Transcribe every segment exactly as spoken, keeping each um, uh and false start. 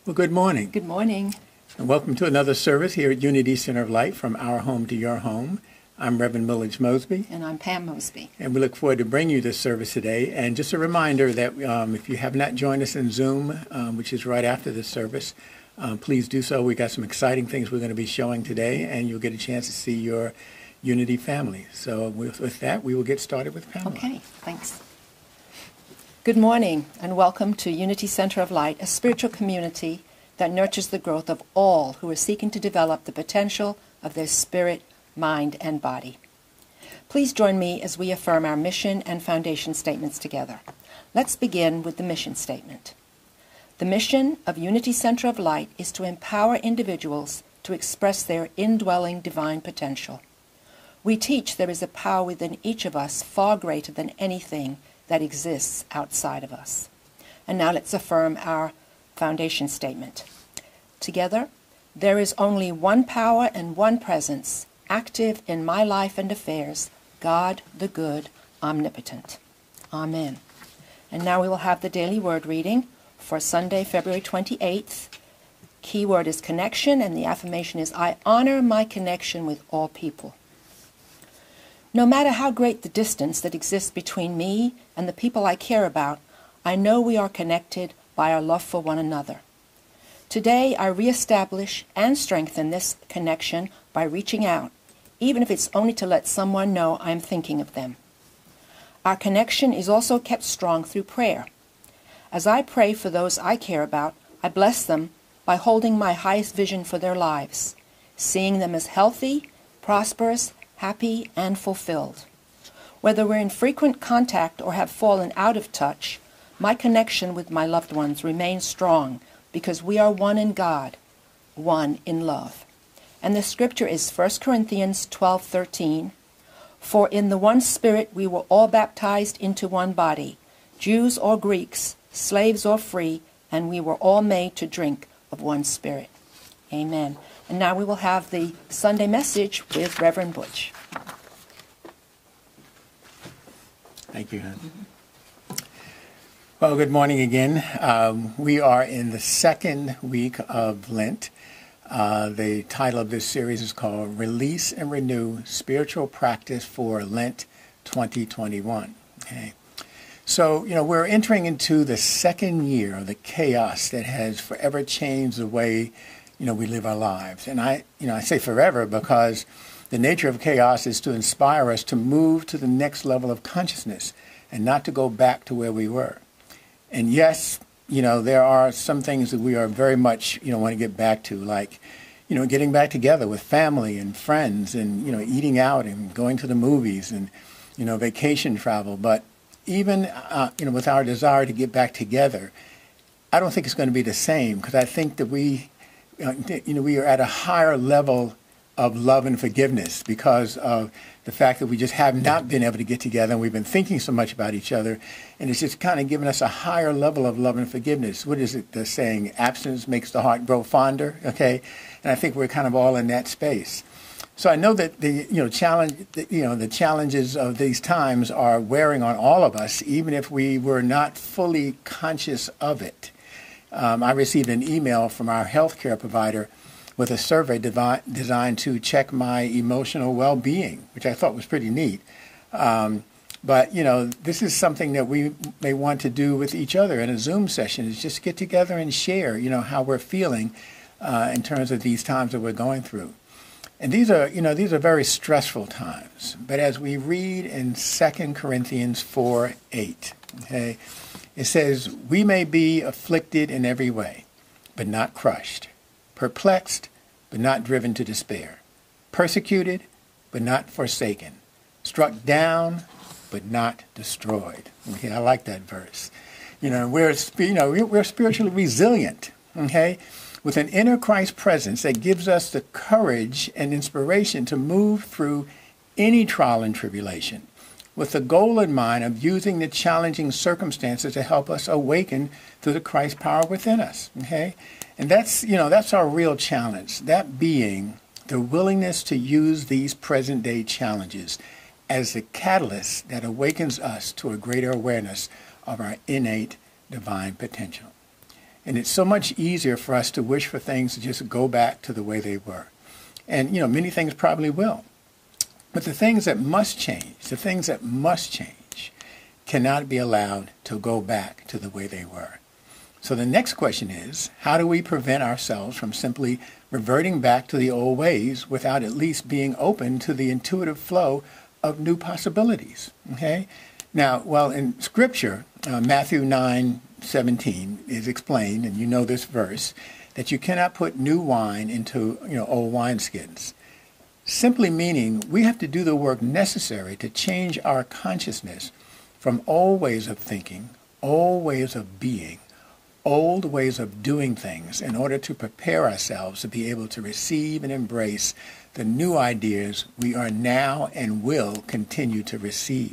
Well, good morning, Good morning. and welcome to another service here at Unity Center of Light, from our home to your home. I'm Reverend Millage Mosby, And I'm Pam Mosby. and we look forward to bringing you this service today. And just a reminder that um, if you have not joined us in Zoom, um, which is right after this service, um, please do so. We got some exciting things we're going to be showing today, and you'll get a chance to see your Unity family. So with, with that, we will get started with Pamela. Okay, thanks. Good morning, and welcome to Unity Center of Light, a spiritual community that nurtures the growth of all who are seeking to develop the potential of their spirit, mind, and body. Please join me as we affirm our mission and foundation statements together. Let's begin with the mission statement. The mission of Unity Center of Light is to empower individuals to express their indwelling divine potential. We teach there is a power within each of us far greater than anything that exists outside of us. And now let's affirm our foundation statement. Together, there is only one power and one presence, active in my life and affairs, God the good, omnipotent. Amen. And now we will have the daily word reading for Sunday, February twenty-eighth. Key word is connection, and the affirmation is, I honor my connection with all people. No matter how great the distance that exists between me and the people I care about, I know we are connected by our love for one another. Today, I reestablish and strengthen this connection by reaching out, even if it's only to let someone know I'm thinking of them. Our connection is also kept strong through prayer. As I pray for those I care about, I bless them by holding my highest vision for their lives, seeing them as healthy, prosperous, happy, and fulfilled. Whether we're in frequent contact or have fallen out of touch, my connection with my loved ones remains strong because we are one in God, one in love. And the scripture is First Corinthians twelve thirteen. For in the one Spirit we were all baptized into one body, Jews or Greeks, slaves or free, and we were all made to drink of one Spirit. Amen. And now we will have the Sunday message with Reverend Butch. Thank you, hon. Well, good morning again. Um, we are in the second week of Lent. Uh, the title of this series is called Release and Renew Spiritual Practice for Lent twenty twenty-one. Okay. So, you know, we're entering into the second year of the chaos that has forever changed the way, you know, we live our lives. And I, you know, I say forever because the nature of chaos is to inspire us to move to the next level of consciousness and not to go back to where we were. And yes, you know, there are some things that we are very much, you know, want to get back to, like, you know, getting back together with family and friends and, you know, eating out and going to the movies and, you know, vacation travel. But even, uh, you know, with our desire to get back together, I don't think it's going to be the same, because I think that we, you know, we are at a higher level of love and forgiveness because of the fact that we just have not been able to get together, and we've been thinking so much about each other, and it's just kind of given us a higher level of love and forgiveness. What is it, the saying, absence makes the heart grow fonder, okay? And I think we're kind of all in that space. So I know that the, you know, challenge, you know, the challenges of these times are wearing on all of us, even if we were not fully conscious of it. Um, I received an email from our healthcare provider with a survey devi- designed to check my emotional well-being, which I thought was pretty neat. Um, but, you know, this is something that we may want to do with each other in a Zoom session, is just get together and share, you know, how we're feeling uh, in terms of these times that we're going through. And these are, you know, these are very stressful times. But as we read in Second Corinthians four eight, okay, it says, we may be afflicted in every way, but not crushed, perplexed, but not driven to despair, persecuted, but not forsaken, struck down, but not destroyed. Okay, I like that verse. You know, we're, you know, we're spiritually resilient, okay, with an inner Christ presence that gives us the courage and inspiration to move through any trial and tribulation, with the goal in mind of using the challenging circumstances to help us awaken to the Christ power within us, okay? And that's, you know, that's our real challenge, that being the willingness to use these present-day challenges as the catalyst that awakens us to a greater awareness of our innate divine potential. And it's so much easier for us to wish for things to just go back to the way they were. And, you know, many things probably will. But the things that must change, the things that must change, cannot be allowed to go back to the way they were. So the next question is, how do we prevent ourselves from simply reverting back to the old ways without at least being open to the intuitive flow of new possibilities? Okay? Now, well, in Scripture, uh, Matthew nine seventeen is explained, and you know this verse, that you cannot put new wine into, you know, old wineskins. Simply meaning we have to do the work necessary to change our consciousness from old ways of thinking, old ways of being, old ways of doing things in order to prepare ourselves to be able to receive and embrace the new ideas we are now and will continue to receive.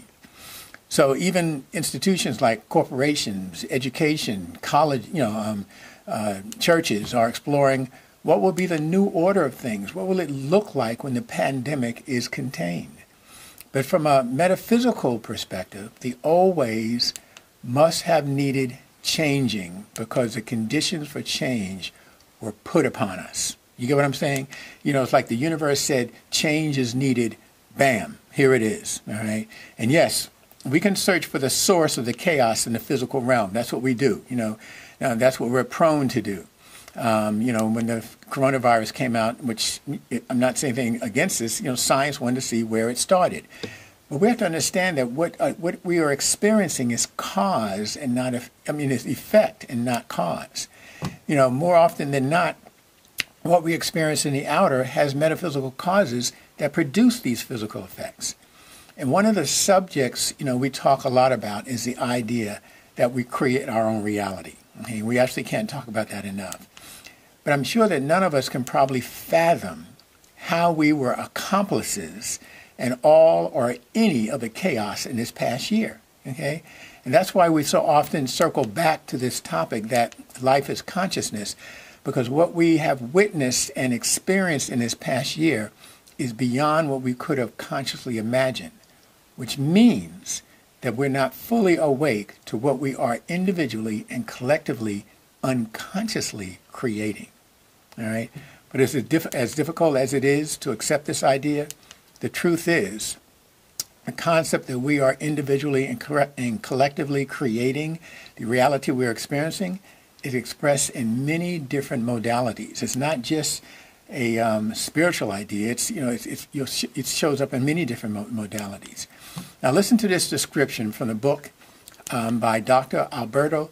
So even institutions like corporations, education, college, you know, um, uh, churches are exploring what will be the new order of things. What will it look like when the pandemic is contained? But from a metaphysical perspective, the old ways must have needed changing because the conditions for change were put upon us. You get what I'm saying? You know, it's like the universe said, change is needed. Bam, here it is. All right. And yes, we can search for the source of the chaos in the physical realm. That's what we do. You know, uh, that's what we're prone to do. Um, you know, when the coronavirus came out, which I'm not saying anything against this, you know, science wanted to see where it started. But we have to understand that what uh, what we are experiencing is cause and not, a, I mean, it's effect and not cause. You know, more often than not, what we experience in the outer has metaphysical causes that produce these physical effects. And one of the subjects, you know, we talk a lot about is the idea that we create our own reality. Okay? We actually can't talk about that enough. But I'm sure that none of us can probably fathom how we were accomplices in all or any of the chaos in this past year. Okay? And that's why we so often circle back to this topic that life is consciousness, because what we have witnessed and experienced in this past year is beyond what we could have consciously imagined, which means that we're not fully awake to what we are individually and collectively unconsciously creating. All right? But as, diff- as difficult as it is to accept this idea, the truth is the concept that we are individually and, correct- and collectively creating the reality we're experiencing is expressed in many different modalities. It's not just a um, spiritual idea. It's, you know, it's, it's, you'll sh- it shows up in many different mo- modalities. Now listen to this description from the book um, by Doctor Alberto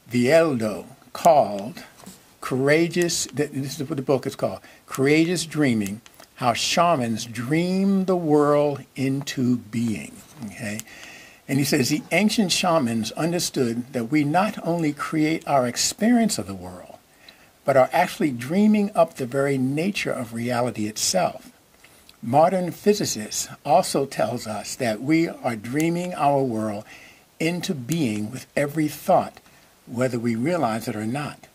Viedo called Courageous, this is what the book is called, Courageous Dreaming, How Shamans Dream the World into Being. Okay? And he says the ancient shamans understood that we not only create our experience of the world, but are actually dreaming up the very nature of reality itself. Modern physicists also tells us that we are dreaming our world into being with every thought, whether we realize it or not.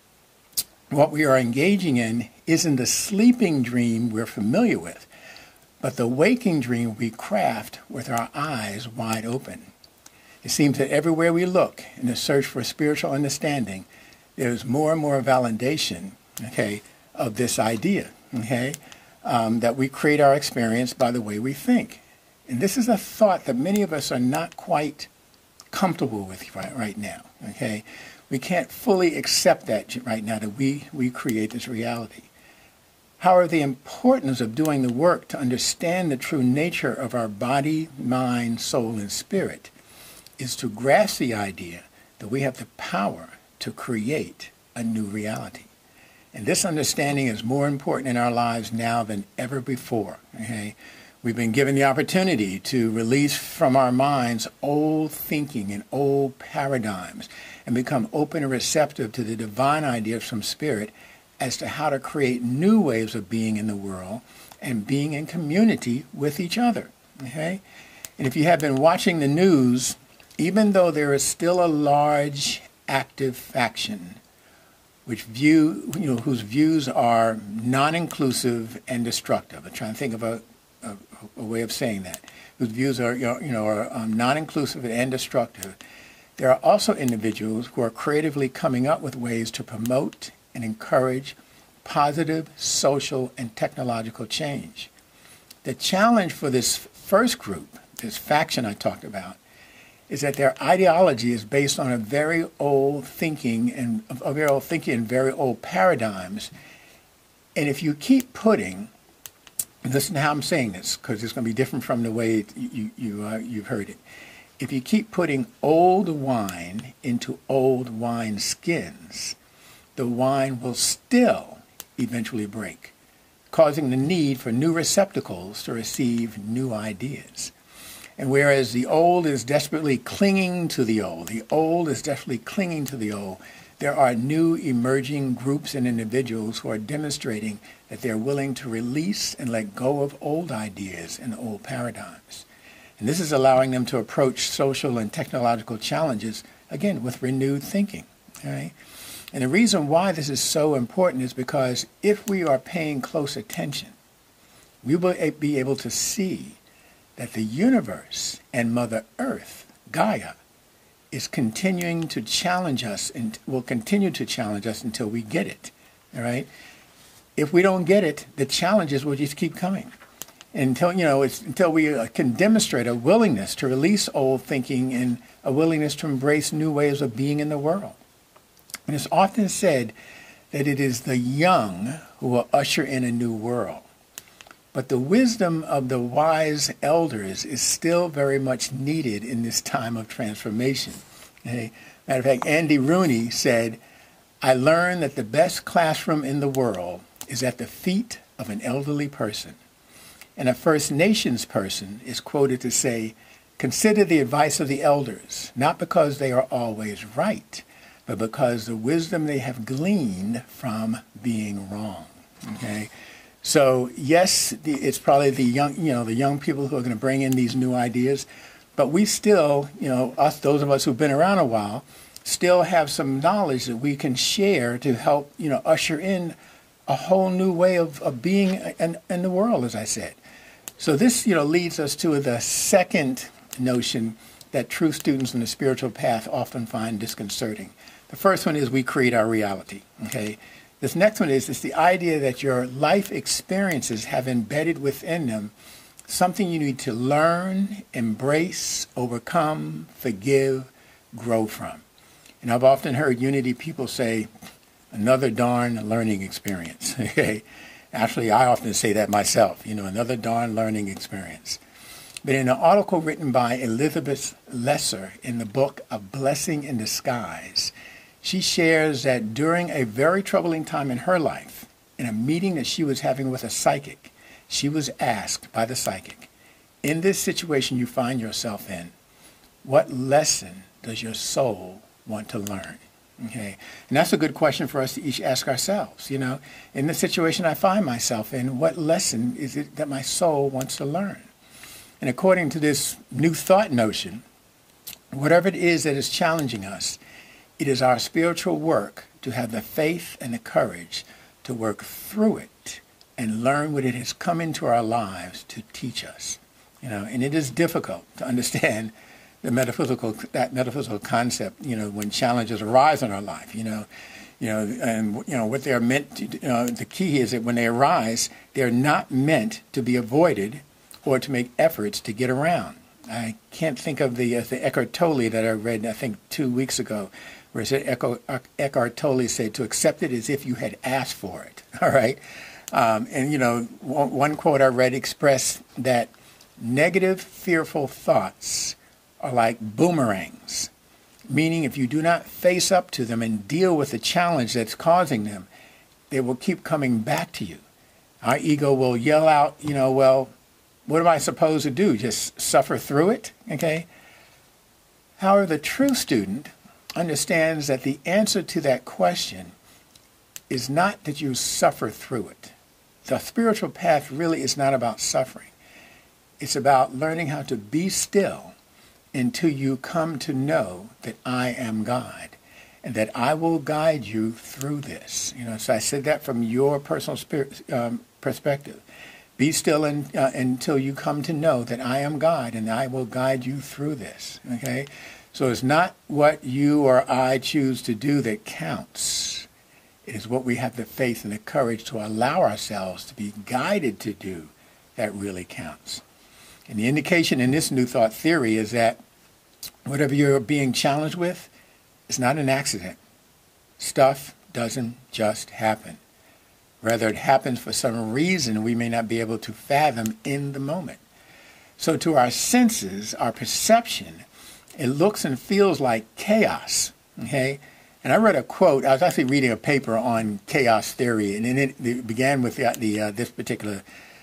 What we are engaging in isn't the sleeping dream we're familiar with, but the waking dream we craft with our eyes wide open. It seems that everywhere we look in the search for spiritual understanding, there's more and more validation, okay, of this idea, okay, um, that we create our experience by the way we think. And this is a thought that many of us are not quite comfortable with right, right now, okay? We can't fully accept that right now, that we, we create this reality. However, the importance of doing the work to understand the true nature of our body, mind, soul, and spirit is to grasp the idea that we have the power to create a new reality. And this understanding is more important in our lives now than ever before. Okay? We've been given the opportunity to release from our minds old thinking and old paradigms and become open and receptive to the divine ideas from Spirit as to how to create new ways of being in the world and being in community with each other. Okay? And if you have been watching the news, even though there is still a large active faction which view, you know, whose views are non-inclusive and destructive. I'm trying to think of a, a, a way of saying that. Whose views are, you know, you know are um, non-inclusive and destructive. there are also individuals who are creatively coming up with ways to promote and encourage positive social and technological change. The challenge for this first group, this faction I talked about, is that their ideology is based on a very old thinking and a very old thinking and very old paradigms. And if you keep putting, listen to how I'm saying this, because it's going to be different from the way you, you, uh, you've heard it. If you keep putting old wine into old wine skins, the wine will still eventually break, causing the need for new receptacles to receive new ideas. And whereas the old is desperately clinging to the old, the old is desperately clinging to the old, there are new emerging groups and individuals who are demonstrating that they're willing to release and let go of old ideas and old paradigms. And this is allowing them to approach social and technological challenges, again, with renewed thinking. All right? And the reason why this is so important is because if we are paying close attention, we will be able to see that the universe and Mother Earth, Gaia, is continuing to challenge us and will continue to challenge us until we get it. All right? If we don't get it, the challenges will just keep coming. Until, you know, it's, until we uh, can demonstrate a willingness to release old thinking and a willingness to embrace new ways of being in the world. And it's often said that it is the young who will usher in a new world. But the wisdom of the wise elders is still very much needed in this time of transformation. Okay? Matter of fact, Andy Rooney said, "I learned that the best classroom in the world is at the feet of an elderly person." And a First Nations person is quoted to say, "Consider the advice of the elders, not because they are always right, but because the wisdom they have gleaned from being wrong." Okay? So yes, the, it's probably the young, you know, the young people who are going to bring in these new ideas, but we still, you know, us, those of us who've been around a while, still have some knowledge that we can share to help, you know, usher in a whole new way of, of being in, in the world, as I said. So this, you know, leads us to the second notion that true students in the spiritual path often find disconcerting. The first one is we create our reality, okay? This next one is, is the idea that your life experiences have embedded within them something you need to learn, embrace, overcome, forgive, grow from. And I've often heard Unity people say, "Another darn learning experience," okay? Actually, I often say that myself, you know, another darn learning experience. But in an article written by Elizabeth Lesser in the book A Blessing in Disguise, she shares that during a very troubling time in her life, in a meeting that she was having with a psychic, she was asked by the psychic, "In this situation you find yourself in, what lesson does your soul want to learn?" Okay, and that's a good question for us to each ask ourselves. You know, in the situation I find myself in, what lesson is it that my soul wants to learn? And according to this new thought notion, whatever it is that is challenging us, it is our spiritual work to have the faith and the courage to work through it and learn what it has come into our lives to teach us. You know, and it is difficult to understand the metaphysical, that metaphysical concept, you know, when challenges arise in our life, you know, you know, and, you know, what they're meant to, you know, the key is that when they arise, they're not meant to be avoided or to make efforts to get around. I can't think of the, uh, the Eckhart Tolle that I read, I think, two weeks ago, where it said, Eckhart, Eckhart Tolle said, "To accept it as if you had asked for it," all right? Um, and, you know, one, one quote I read expressed that negative, fearful thoughts are like boomerangs, meaning if you do not face up to them and deal with the challenge that's causing them, they will keep coming back to you. Our ego will yell out, you know, well, what am I supposed to do? Just suffer through it, okay? However, the true student understands that the answer to that question is not that you suffer through it. The spiritual path really is not about suffering. It's about learning how to be still until you come to know that I am God and that I will guide you through this. You know, so I said that from your personal spirit, um, perspective. Be still in, uh, until you come to know that I am God and I will guide you through this. Okay? So it's not what you or I choose to do that counts. It is what we have the faith and the courage to allow ourselves to be guided to do that really counts. And the indication in this New Thought theory is that whatever you're being challenged with, it's not an accident. Stuff doesn't just happen. Rather, it happens for some reason we may not be able to fathom in the moment. So to our senses, our perception, it looks and feels like chaos, okay? And I read a quote. I was actually reading a paper on chaos theory, and it, it began with the, the uh, this particular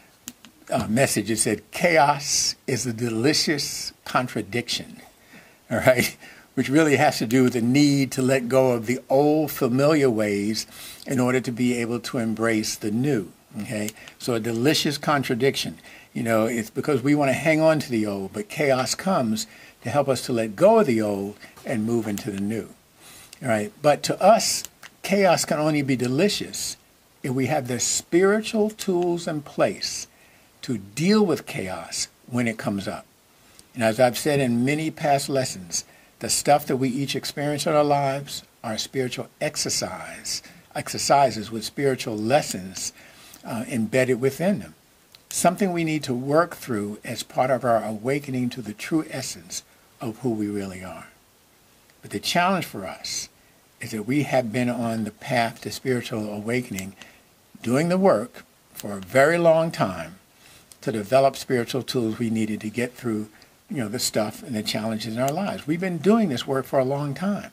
uh, message. It said, chaos is a delicious contradiction, all right? Which really has to do with the need to let go of the old familiar ways in order to be able to embrace the new, okay? So a delicious contradiction. You know, it's because we want to hang on to the old, but chaos comes to help us to let go of the old and move into the new, all right? But to us, chaos can only be delicious if we have the spiritual tools in place to deal with chaos when it comes up. And as I've said in many past lessons, the stuff that we each experience in our lives are spiritual exercise, exercises with spiritual lessons uh, embedded within them. Something we need to work through as part of our awakening to the true essence of who we really are. But the challenge for us is that we have been on the path to spiritual awakening, doing the work for a very long time to develop spiritual tools we needed to get through you know, the stuff and the challenges in our lives. We've been doing this work for a long time.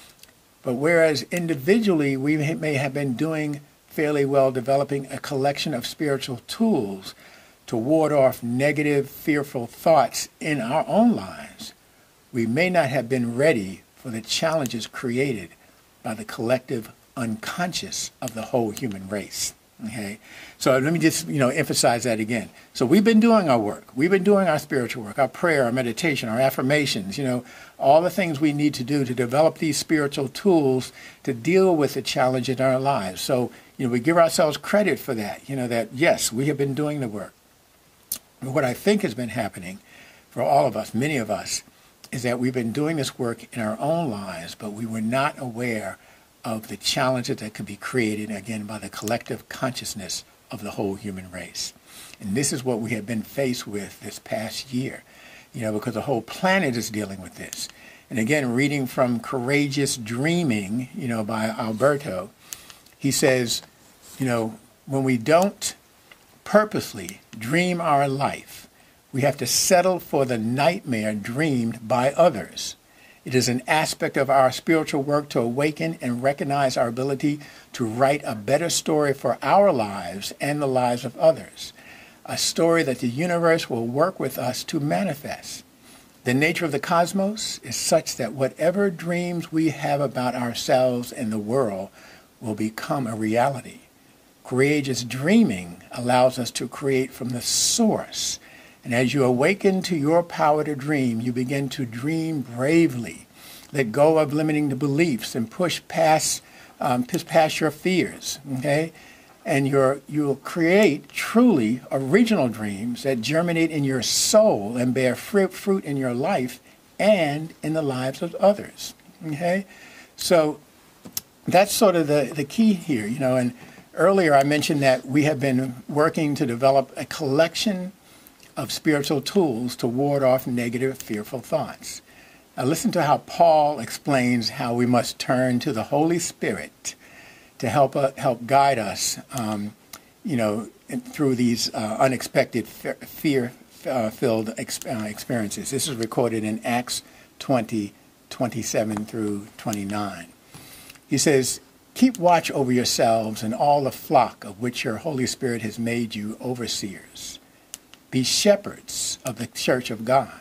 But whereas individually we may have been doing fairly well developing a collection of spiritual tools to ward off negative, fearful thoughts in our own lives, we may not have been ready for the challenges created by the collective unconscious of the whole human race. Okay, so let me just, you know, emphasize that again. So we've been doing our work. We've been doing our spiritual work, our prayer, our meditation, our affirmations, you know, all the things we need to do to develop these spiritual tools to deal with the challenge in our lives. So, you know, we give ourselves credit for that, you know, that, yes, we have been doing the work. But what I think has been happening for all of us, many of us, is that we've been doing this work in our own lives, but we were not aware of the challenges that could be created, again, by the collective consciousness of the whole human race. And this is what we have been faced with this past year, you know, because the whole planet is dealing with this. And again, reading from Courageous Dreaming, you know, by Alberto, he says, you know, when we don't purposely dream our life, we have to settle for the nightmare dreamed by others. It is an aspect of our spiritual work to awaken and recognize our ability to write a better story for our lives and the lives of others, a story that the universe will work with us to manifest. The nature of the cosmos is such that whatever dreams we have about ourselves and the world will become a reality. Courageous dreaming allows us to create from the source. And as you awaken to your power to dream, you begin to dream bravely. Let go of limiting the beliefs and push past, um, push past your fears, okay? And you're, you'll create truly original dreams that germinate in your soul and bear fruit, fruit in your life and in the lives of others, okay? So that's sort of the, the key here, you know. And earlier I mentioned that we have been working to develop a collection of spiritual tools to ward off negative, fearful thoughts. Now listen to how Paul explains how we must turn to the Holy Spirit to help uh, help guide us, um, you know, through these uh, unexpected fear-filled uh, ex- uh, experiences. This is recorded in Acts twenty, twenty-seven through twenty-nine. He says, "Keep watch over yourselves and all the flock of which your Holy Spirit has made you overseers. Be shepherds of the church of God.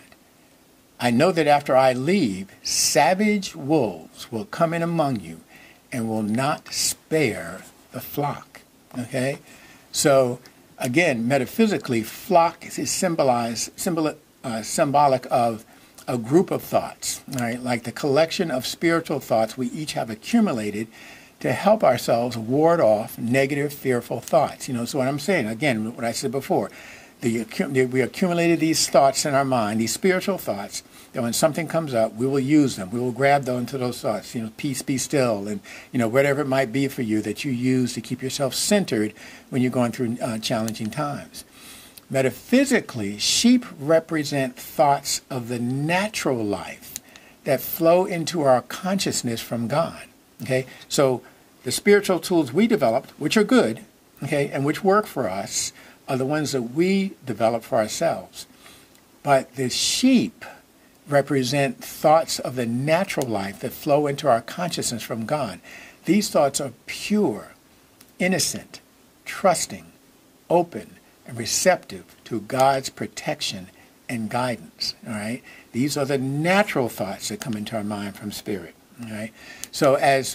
I know that after I leave, savage wolves will come in among you and will not spare the flock." Okay? So, again, metaphysically, flock is symbolized, symbol, uh, symbolic of a group of thoughts, right? Like the collection of spiritual thoughts we each have accumulated to help ourselves ward off negative, fearful thoughts. You know, so what I'm saying, again, what I said before, the, the, we accumulated these thoughts in our mind, these spiritual thoughts, that when something comes up, we will use them. We will grab onto those thoughts, you know, peace, be still, and, you know, whatever it might be for you that you use to keep yourself centered when you're going through uh, challenging times. Metaphysically, sheep represent thoughts of the natural life that flow into our consciousness from God. Okay, so the spiritual tools we developed, which are good, okay, and which work for us, are the ones that we develop for ourselves. But the sheep represent thoughts of the natural life that flow into our consciousness from God. These thoughts are pure, innocent, trusting, open, and receptive to God's protection and guidance. All right, these are the natural thoughts that come into our mind from Spirit. All right, so as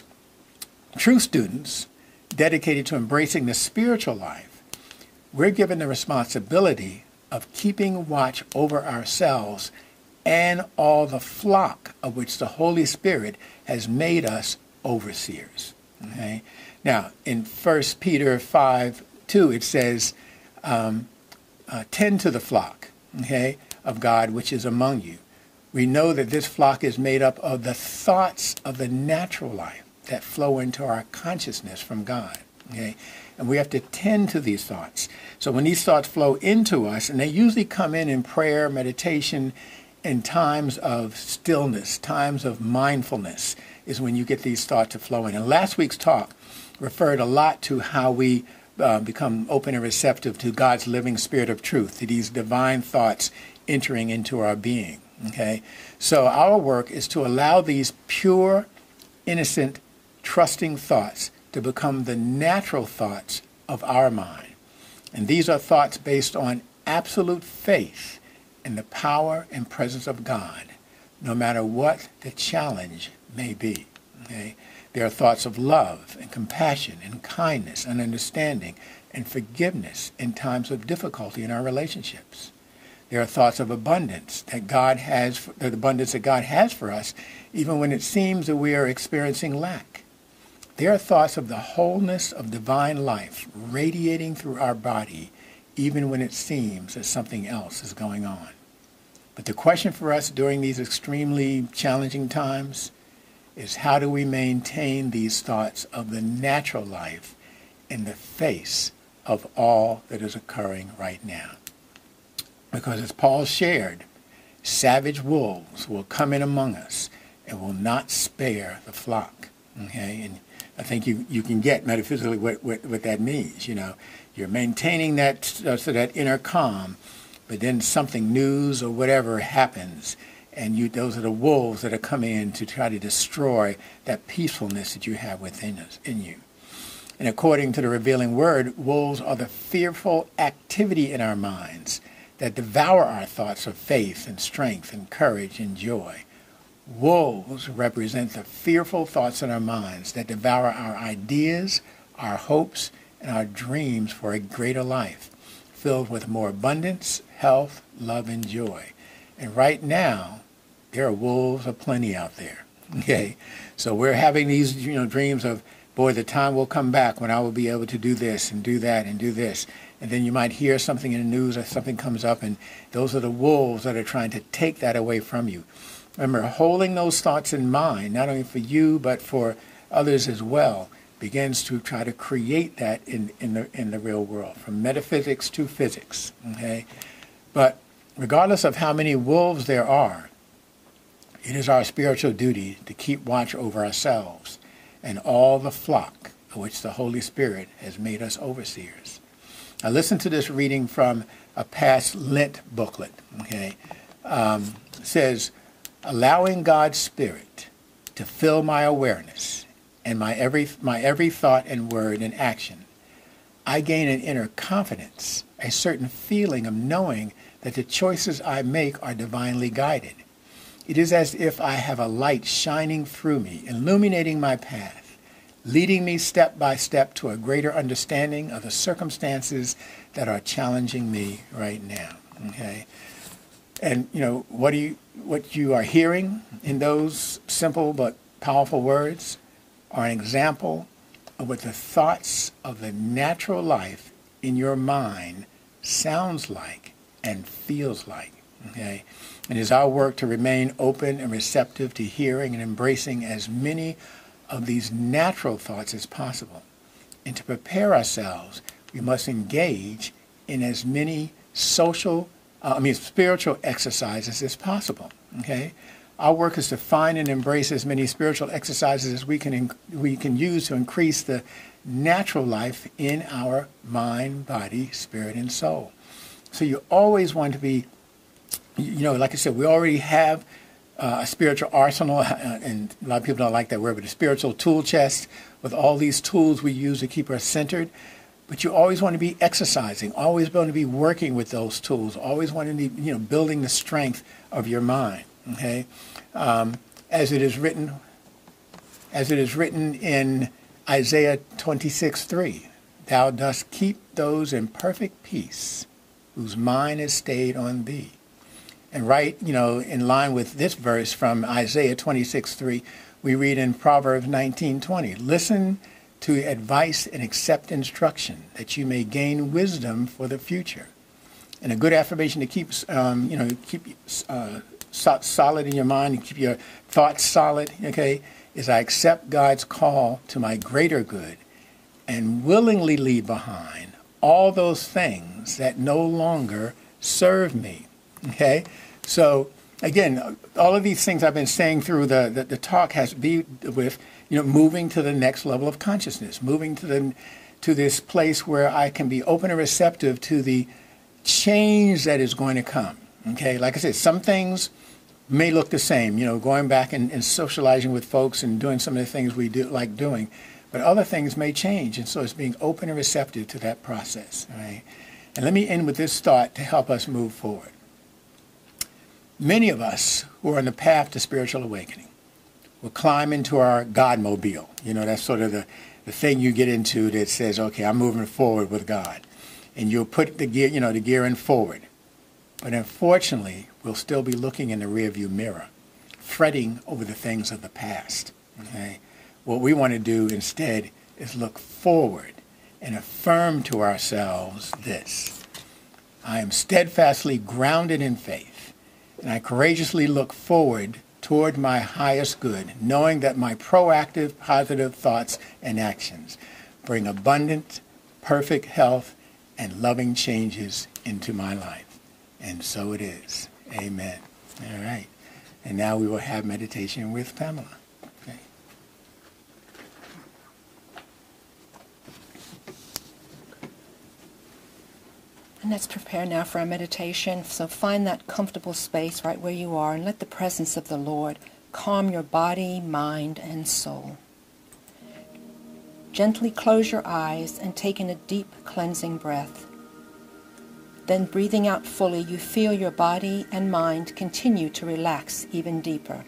true students dedicated to embracing the spiritual life, we're given the responsibility of keeping watch over ourselves and all the flock of which the Holy Spirit has made us overseers. Okay? Now, in First Peter five two, it says, um, uh, tend to the flock, okay, of God which is among you. We know that this flock is made up of the thoughts of the natural life that flow into our consciousness from God. Okay? And we have to tend to these thoughts. So when these thoughts flow into us, and they usually come in in prayer, meditation, in times of stillness, times of mindfulness, is when you get these thoughts to flow in. And last week's talk referred a lot to how we uh, become open and receptive to God's living spirit of truth, to these divine thoughts entering into our being. Okay? So our work is to allow these pure, innocent, trusting thoughts to become the natural thoughts of our mind. And these are thoughts based on absolute faith in the power and presence of God, no matter what the challenge may be. Okay? They are thoughts of love and compassion and kindness and understanding and forgiveness in times of difficulty in our relationships. There are thoughts of abundance that God has, the abundance that God has for us, even when it seems that we are experiencing lack. There are thoughts of the wholeness of divine life radiating through our body, even when it seems that something else is going on. But the question for us during these extremely challenging times is, how do we maintain these thoughts of the natural life in the face of all that is occurring right now? Because as Paul shared, savage wolves will come in among us and will not spare the flock. Okay, and I think you, you can get metaphysically what, what, what that means. You know, you're maintaining that uh, so that inner calm, but then something news or whatever happens, and you those are the wolves that are coming in to try to destroy that peacefulness that you have within us, in you. And according to the revealing word, wolves are the fearful activity in our minds that devour our thoughts of faith and strength and courage and joy. Wolves represent the fearful thoughts in our minds that devour our ideas, our hopes, and our dreams for a greater life, filled with more abundance, health, love, and joy. And right now, there are wolves aplenty out there. Okay, so we're having these, you know, dreams of, boy, the time will come back when I will be able to do this and do that and do this. And then you might hear something in the news or something comes up, and those are the wolves that are trying to take that away from you. Remember, holding those thoughts in mind, not only for you, but for others as well, begins to try to create that in, in, the, in the real world, from metaphysics to physics. Okay? But regardless of how many wolves there are, it is our spiritual duty to keep watch over ourselves and all the flock of which the Holy Spirit has made us overseers. Now listen to this reading from a past Lent booklet. Okay, um, it says, allowing God's Spirit to fill my awareness and my every my every thought and word and action, I gain an inner confidence, a certain feeling of knowing that the choices I make are divinely guided. It is as if I have a light shining through me, illuminating my path, leading me step by step to a greater understanding of the circumstances that are challenging me right now. Okay, and you know what do you what you are hearing in those simple but powerful words are an example of what the thoughts of the natural life in your mind sounds like, and feels like. Okay? It is our work to remain open and receptive to hearing and embracing as many of these natural thoughts as possible. And to prepare ourselves, we must engage in as many social, uh, I mean spiritual exercises as possible. Okay? Our work is to find and embrace as many spiritual exercises as we can we can use to increase the natural life in our mind, body, spirit, and soul. So you always want to be, you know, like I said, we already have uh, a spiritual arsenal, and a lot of people don't like that word, but a spiritual tool chest with all these tools we use to keep us centered. But you always want to be exercising, always want to be working with those tools, always want to be, you know, building the strength of your mind. Okay, um, as it is written, as it is written in Isaiah twenty-six three, thou dost keep those in perfect peace, whose mind is stayed on thee. And right, you know, in line with this verse from Isaiah twenty-six three, we read in Proverbs nineteen twenty, listen to advice and accept instruction, that you may gain wisdom for the future. And a good affirmation to keep, um, you know, keep uh, so- solid in your mind and keep your thoughts solid, okay, is I accept God's call to my greater good and willingly leave behind all those things that no longer serve me, okay? So, again, all of these things I've been saying through the, the, the talk has to be with, you know, moving to the next level of consciousness, moving to the to this place where I can be open and receptive to the change that is going to come. Okay, like I said, some things may look the same, you know, going back and, and socializing with folks and doing some of the things we do like doing, but other things may change, and so it's being open and receptive to that process. All right? And let me end with this thought to help us move forward. Many of us who are on the path to spiritual awakening will climb into our God-mobile. You know, that's sort of the, the thing you get into that says, okay, I'm moving forward with God. And you'll put the gear, you know, the gear in forward. But unfortunately, we'll still be looking in the rearview mirror, fretting over the things of the past. Okay? What we want to do instead is look forward and affirm to ourselves this. I am steadfastly grounded in faith, and I courageously look forward toward my highest good, knowing that my proactive, positive thoughts and actions bring abundant, perfect health and loving changes into my life. And so it is. Amen. All right. And now we will have meditation with Pamela. Okay. And let's prepare now for our meditation. So find that comfortable space right where you are and let the presence of the Lord calm your body, mind, and soul. Gently close your eyes and take in a deep cleansing breath. Then breathing out fully, you feel your body and mind continue to relax even deeper.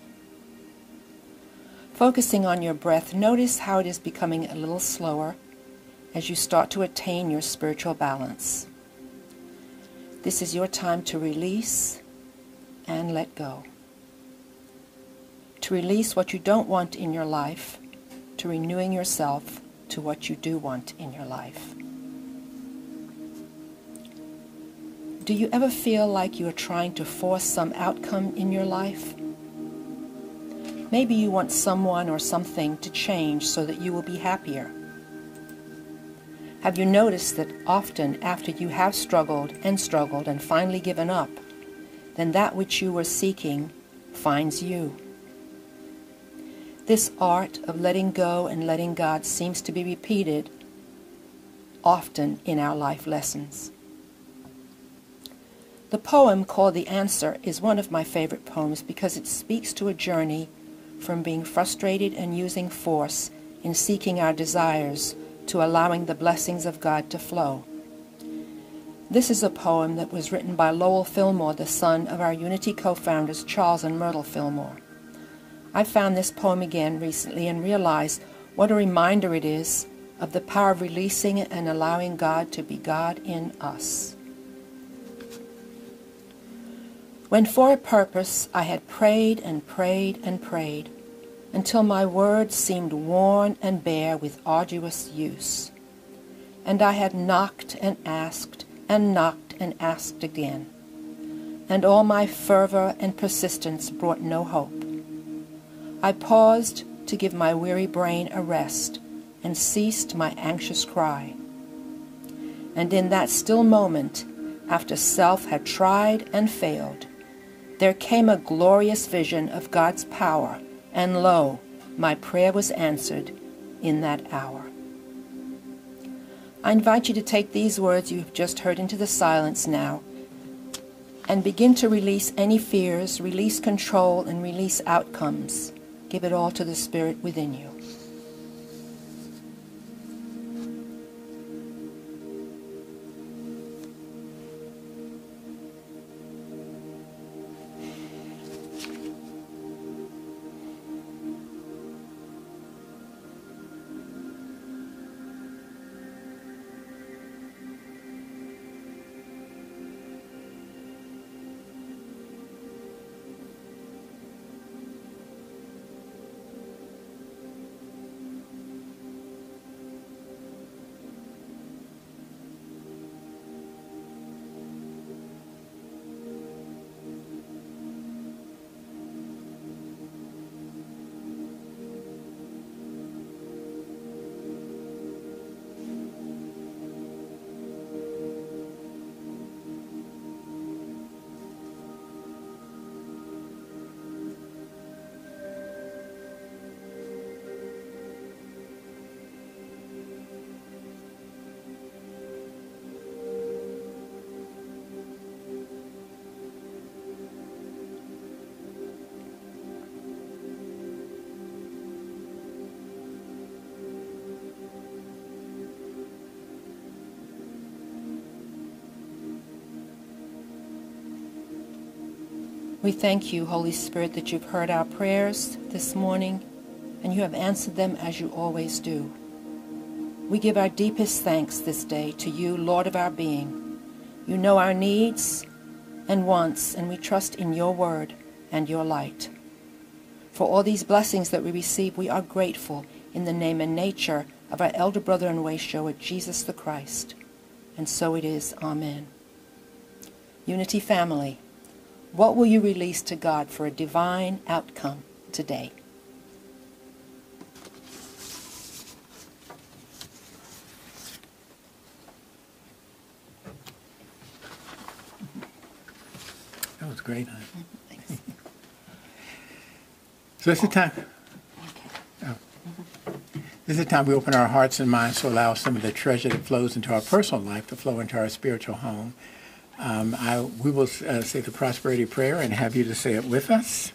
Focusing on your breath, notice how it is becoming a little slower as you start to attain your spiritual balance. This is your time to release and let go. To release what you don't want in your life, to renewing yourself to what you do want in your life. Do you ever feel like you are trying to force some outcome in your life? Maybe you want someone or something to change so that you will be happier. Have you noticed that often after you have struggled and struggled and finally given up, then that which you were seeking finds you? This art of letting go and letting God seems to be repeated often in our life lessons. The poem called The Answer is one of my favorite poems because it speaks to a journey from being frustrated and using force in seeking our desires to allowing the blessings of God to flow. This is a poem that was written by Lowell Fillmore, the son of our Unity co-founders Charles and Myrtle Fillmore. I found this poem again recently and realized what a reminder it is of the power of releasing and allowing God to be God in us. When for a purpose I had prayed and prayed and prayed, until my words seemed worn and bare with arduous use, and I had knocked and asked and knocked and asked again. And all my fervor and persistence brought no hope. I paused to give my weary brain a rest and ceased my anxious cry. And in that still moment, after self had tried and failed, there came a glorious vision of God's power, and lo, my prayer was answered in that hour. I invite you to take these words you have just heard into the silence now and begin to release any fears, release control, and release outcomes. Give it all to the Spirit within you. We thank you, Holy Spirit, that you've heard our prayers this morning, and you have answered them as you always do. We give our deepest thanks this day to you, Lord of our being. You know our needs and wants, and we trust in your word and your light. For all these blessings that we receive, we are grateful in the name and nature of our elder brother and way shower, Jesus the Christ. And so it is. Amen. Unity family, what will you release to God for a divine outcome today? That was great, huh? Thanks. So this is the time. Oh. This is the time we open our hearts and minds to allow some of the treasure that flows into our personal life to flow into our spiritual home. Um, I, we will uh, say the prosperity prayer and have you to say it with us.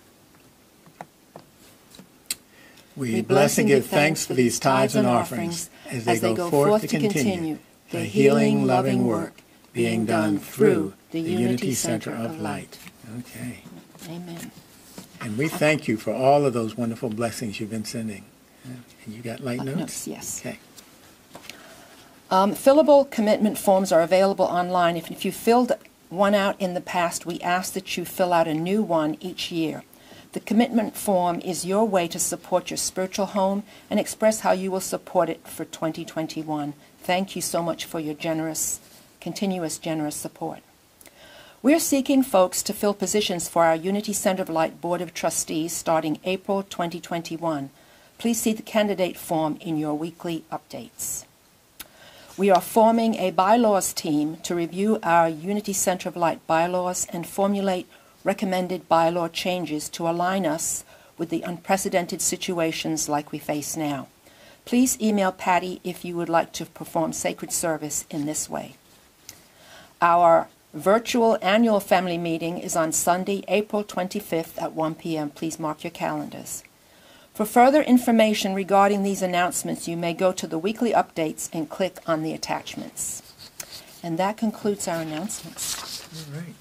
We, we bless and give thanks for these tithes and offerings as they, as they go, go forth to continue the healing, loving work being done through the Unity Center of Light. Okay. Amen. And we thank you for all of those wonderful blessings you've been sending. And you got light uh, notes? notes? Yes. Okay. Um, fillable commitment forms are available online. If, if you filled one out in the past, we ask that you fill out a new one each year. The commitment form is your way to support your spiritual home and express how you will support it for twenty twenty-one. Thank you so much for your generous, continuous generous support. We're seeking folks to fill positions for our Unity Center of Light Board of Trustees starting April twenty twenty-one. Please see the candidate form in your weekly updates. We are forming a bylaws team to review our Unity Center of Light bylaws and formulate recommended bylaw changes to align us with the unprecedented situations like we face now. Please email Patty if you would like to perform sacred service in this way. Our virtual annual family meeting is on Sunday, April twenty-fifth at one p m Please mark your calendars. For further information regarding these announcements, you may go to the weekly updates and click on the attachments. And that concludes our announcements. All right.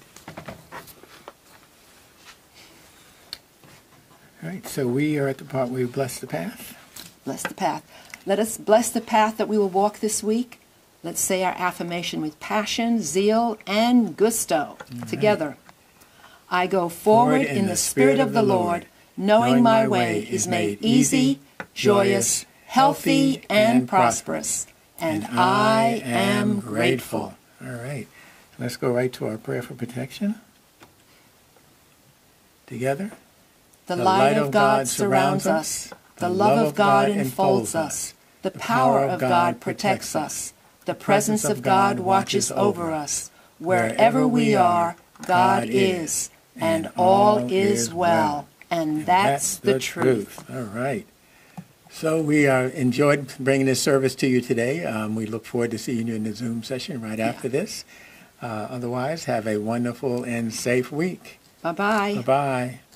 All right, so we are at the part where we bless the path. Bless the path. Let us bless the path that we will walk this week. Let's say our affirmation with passion, zeal, and gusto. All together. Right. I go forward, forward in, in the spirit, spirit of the Lord, Lord knowing my way is made easy, joyous, healthy, and prosperous. And I am grateful. All right. Let's go right to our prayer for protection. Together. The light of God surrounds us. The love of God enfolds us. The power of God protects us. The presence of God watches over us. Wherever we are, God is, and all is well. And that's the truth. All right. So we uh, enjoyed bringing this service to you today. Um, we look forward to seeing you in the Zoom session right after this. Uh, otherwise, have a wonderful and safe week. Bye-bye. Bye-bye.